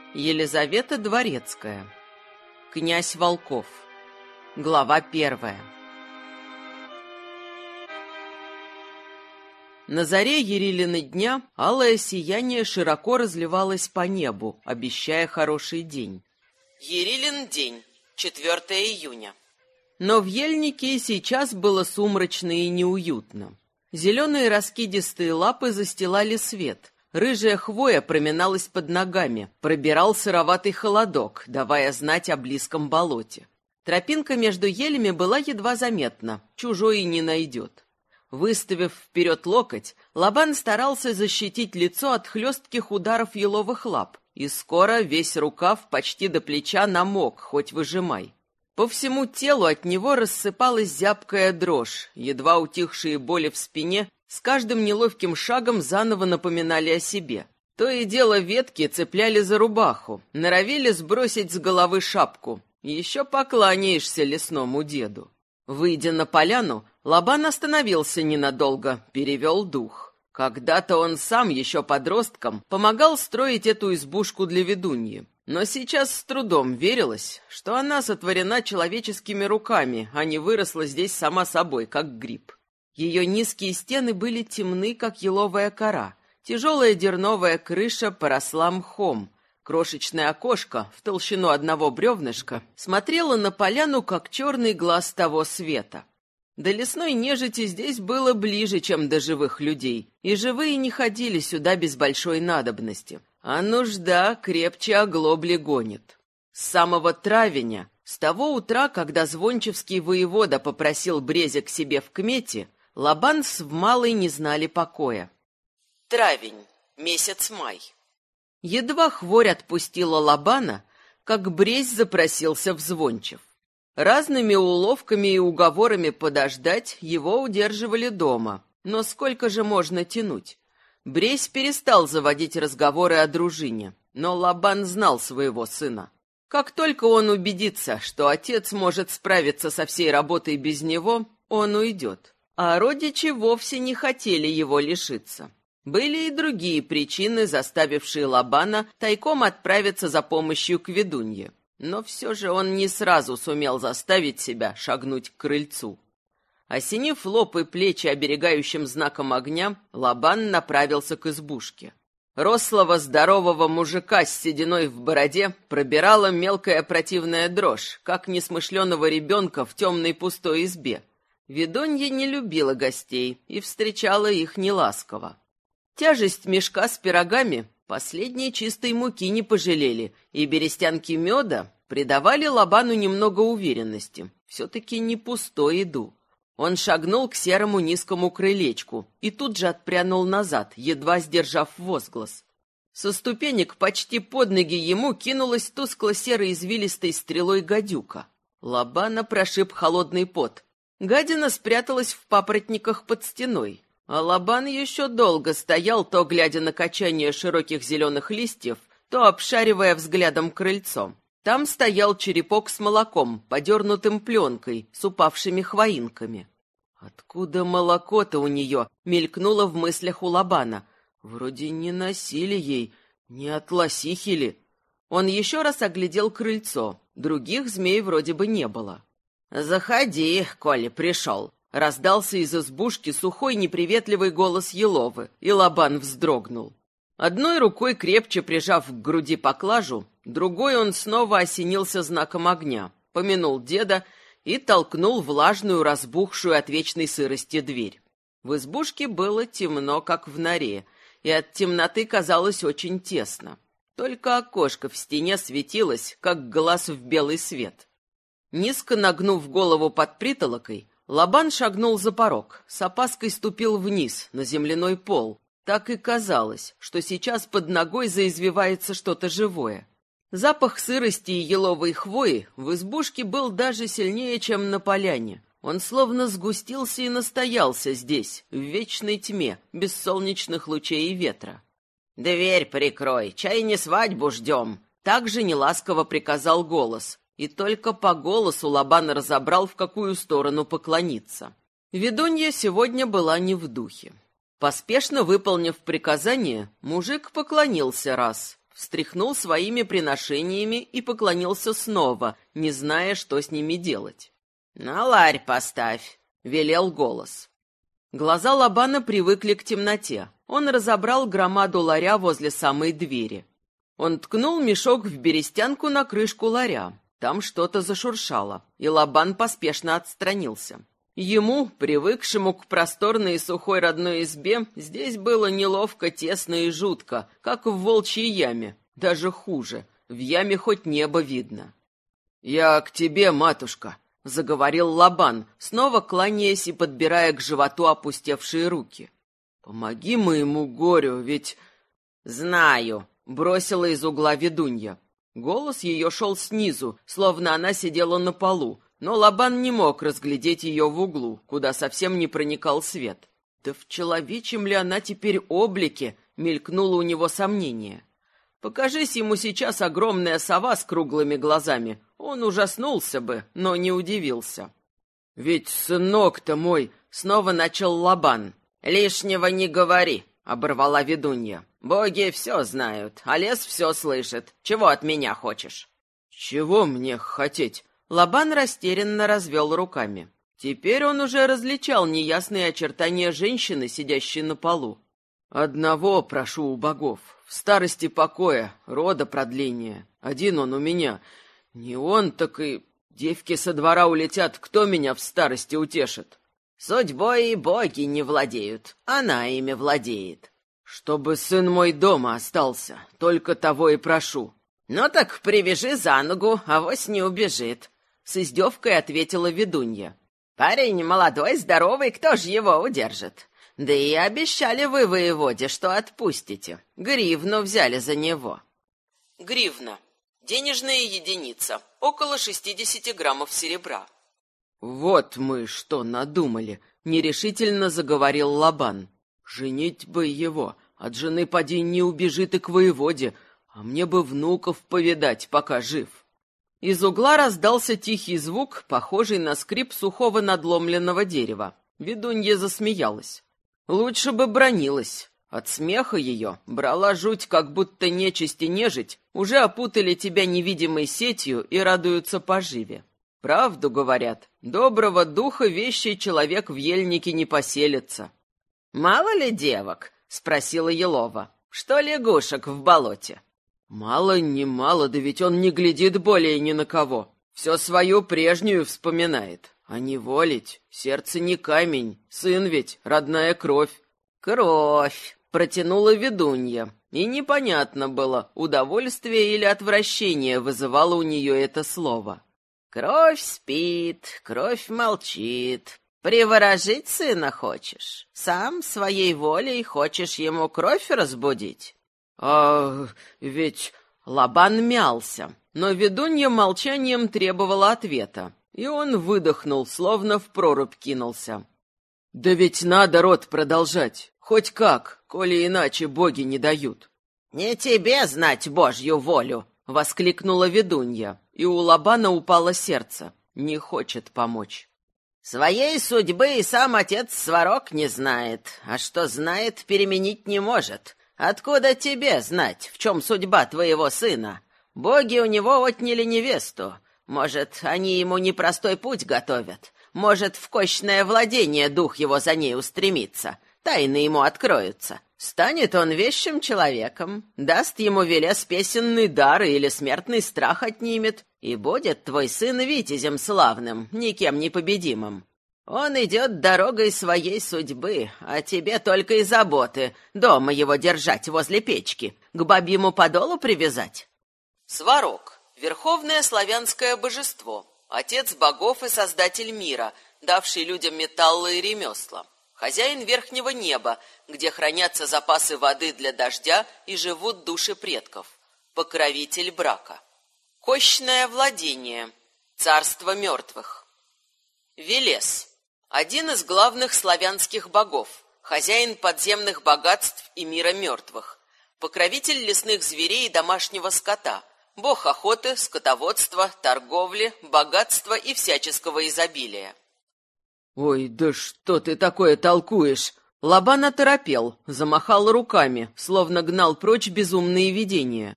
Елизавета Дворецкая. Князь Волков. Глава 1. На заре Ярилины дня алое сияние широко разливалось по небу, обещая хороший день. Ярилин день, 4 июня. Но в ельнике сейчас было сумрачно и неуютно. Зеленые раскидистые лапы застилали свет. Рыжая хвоя проминалась под ногами, пробирал сыроватый холодок, давая знать о близком болоте. Тропинка между елями была едва заметна, чужой и не найдет. Выставив вперед локоть, Лабан старался защитить лицо от хлестких ударов еловых лап, и скоро весь рукав почти до плеча намок, хоть выжимай. По всему телу от него рассыпалась зябкая дрожь, едва утихшие боли в спине с каждым неловким шагом заново напоминали о себе. То и дело ветки цепляли за рубаху, норовили сбросить с головы шапку. Еще покланяешься лесному деду. Выйдя на поляну, Лабан остановился ненадолго, перевел дух. Когда-то он сам, еще подростком, помогал строить эту избушку для ведуньи. Но сейчас с трудом верилось, что она сотворена человеческими руками, а не выросла здесь сама собой, как гриб. Ее низкие стены были темны, как еловая кора. Тяжелая дерновая крыша поросла мхом. Крошечное окошко в толщину одного бревнышка смотрело на поляну, как черный глаз того света. До лесной нежити здесь было ближе, чем до живых людей, и живые не ходили сюда без большой надобности. А нужда крепче оглобли гонит. С самого травеня, с того утра, когда звончевский воевода попросил Брезя к себе в кмете, Лабан с Вмалой не знали покоя. Травень, месяц май. Едва хворь отпустила Лабана, как Брезь запросился в Звончев. Разными уловками и уговорами подождать его удерживали дома. Но сколько же можно тянуть? Брезь перестал заводить разговоры о дружине, но Лабан знал своего сына. Как только он убедится, что отец может справиться со всей работой без него, он уйдет. А родичи вовсе не хотели его лишиться. Были и другие причины, заставившие Лабана тайком отправиться за помощью к ведунье. Но все же он не сразу сумел заставить себя шагнуть к крыльцу. Осенив лоб и плечи оберегающим знаком огня, Лабан направился к избушке. Рослого здорового мужика с сединой в бороде пробирала мелкая противная дрожь, как несмышленого ребенка в темной пустой избе. Ведунья не любила гостей и встречала их неласково. Тяжесть мешка с пирогами последней чистой муки не пожалели, и берестянки меда придавали Лабану немного уверенности. Все-таки не пустой еду. Он шагнул к серому низкому крылечку и тут же отпрянул назад, едва сдержав возглас. Со ступенек почти под ноги ему кинулась тускло-серой извилистой стрелой гадюка. Лабана прошиб холодный пот. Гадина спряталась в папоротниках под стеной, а Лабан еще долго стоял, то глядя на качание широких зеленых листьев, то обшаривая взглядом крыльцо. Там стоял черепок с молоком, подернутым пленкой, с упавшими хвоинками. Откуда молоко-то у нее? Мелькнуло в мыслях у Лабана. Вроде не носили ей, не от лосихи ли? Он еще раз оглядел крыльцо, других змей вроде бы не было. «Заходи, коли пришел», — раздался из избушки сухой неприветливый голос Еловы, и Лабан вздрогнул. Одной рукой крепче прижав к груди поклажу, другой он снова осенился знаком огня, помянул деда и толкнул влажную, разбухшую от вечной сырости дверь. В избушке было темно, как в норе, и от темноты казалось очень тесно. Только окошко в стене светилось, как глаз в белый свет. Низко нагнув голову под притолокой, Лабан шагнул за порог, с опаской ступил вниз, на земляной пол. Так и казалось, что сейчас под ногой заизвивается что-то живое. Запах сырости и еловой хвои в избушке был даже сильнее, чем на поляне. Он словно сгустился и настоялся здесь, в вечной тьме, без солнечных лучей и ветра. «Дверь прикрой, чай не свадьбу ждем!» Также неласково приказал голос. И только по голосу Лабан разобрал, в какую сторону поклониться. Ведунья сегодня была не в духе. Поспешно выполнив приказание, мужик поклонился раз, встряхнул своими приношениями и поклонился снова, не зная, что с ними делать. «На ларь поставь», — велел голос. Глаза Лабана привыкли к темноте. Он разобрал громаду ларя возле самой двери. Он ткнул мешок в берестянку на крышку ларя. Там что-то зашуршало, и Лабан поспешно отстранился. Ему, привыкшему к просторной и сухой родной избе, здесь было неловко, тесно и жутко, как в волчьей яме, даже хуже. В яме хоть небо видно. «Я к тебе, матушка», — заговорил Лабан, снова кланяясь и подбирая к животу опустевшие руки. «Помоги моему горю, ведь...» «Знаю», — бросила из угла ведунья. Голос ее шел снизу, словно она сидела на полу, но Лабан не мог разглядеть ее в углу, куда совсем не проникал свет. Да в человечьем ли она теперь облике, мелькнуло у него сомнение. Покажись ему сейчас огромная сова с круглыми глазами, он ужаснулся бы, но не удивился. «Ведь сынок-то мой!» — снова начал Лабан. «Лишнего не говори!» — оборвала ведунья. «Боги все знают, а лес все слышит. Чего от меня хочешь?» «Чего мне хотеть?» Лабан растерянно развел руками. Теперь он уже различал неясные очертания женщины, сидящей на полу. «Одного прошу у богов. В старости покоя, рода продления. Один он у меня. Не он, так и девки со двора улетят. Кто меня в старости утешит?» «Судьбой и боги не владеют. Она ими владеет». «Чтобы сын мой дома остался. Только того и прошу». «Ну так привяжи за ногу, авось не убежит», — с издевкой ответила ведунья. «Парень молодой, здоровый, кто же его удержит? Да и обещали вы воеводе, что отпустите. Гривну взяли за него». Гривна. Денежная единица. Около 60 граммов серебра. «Вот мы что надумали», — нерешительно заговорил Лабан. «Женить бы его. От жены поди не убежит и к воеводе, а мне бы внуков повидать, пока жив». Из угла раздался тихий звук, похожий на скрип сухого надломленного дерева. Ведунья засмеялась. Лучше бы бранилась. От смеха ее брала жуть, как будто нечисть и нежить уже опутали тебя невидимой сетью и радуются поживе. Правду говорят, доброго духа вещий человек в ельнике не поселится. «Мало ли девок?» — спросила Елова. «Что лягушек в болоте?» «Мало, не мало, да ведь он не глядит более ни на кого. Все свою прежнюю вспоминает. А не волить, сердце не камень, сын ведь, родная кровь». «Кровь!» — протянула ведунья. И непонятно было, удовольствие или отвращение вызывало у нее это слово. «Кровь спит, кровь молчит. Приворожить сына хочешь? Сам своей волей хочешь ему кровь разбудить?» «А ведь...» Лабан мялся, но ведунья молчанием требовала ответа, и он выдохнул, словно в прорубь кинулся. «Да ведь надо род продолжать, хоть как, коли иначе боги не дают». «Не тебе знать Божью волю!» — воскликнула ведунья, и у Лабана упало сердце. Не хочет помочь. «Своей судьбы и сам отец Сварог не знает, а что знает, переменить не может. Откуда тебе знать, в чем судьба твоего сына? Боги у него отняли невесту. Может, они ему непростой путь готовят? Может, в кощное владение дух его за ней устремится? Тайны ему откроются. Станет он вещим человеком, даст ему Велес песенный дар или смертный страх отнимет, и будет твой сын витязем славным, никем не победимым. Он идет дорогой своей судьбы, а тебе только и заботы дома его держать возле печки, к бабьему подолу привязать». Сварог — верховное славянское божество, отец богов и создатель мира, давший людям металлы и ремесла. Хозяин верхнего неба, где хранятся запасы воды для дождя и живут души предков. Покровитель брака. Кощное владение. Царство мертвых. Велес. Один из главных славянских богов. Хозяин подземных богатств и мира мертвых. Покровитель лесных зверей и домашнего скота. Бог охоты, скотоводства, торговли, богатства и всяческого изобилия. «Ой, да что ты такое толкуешь?» Лабан оторопел, замахал руками, словно гнал прочь безумные видения.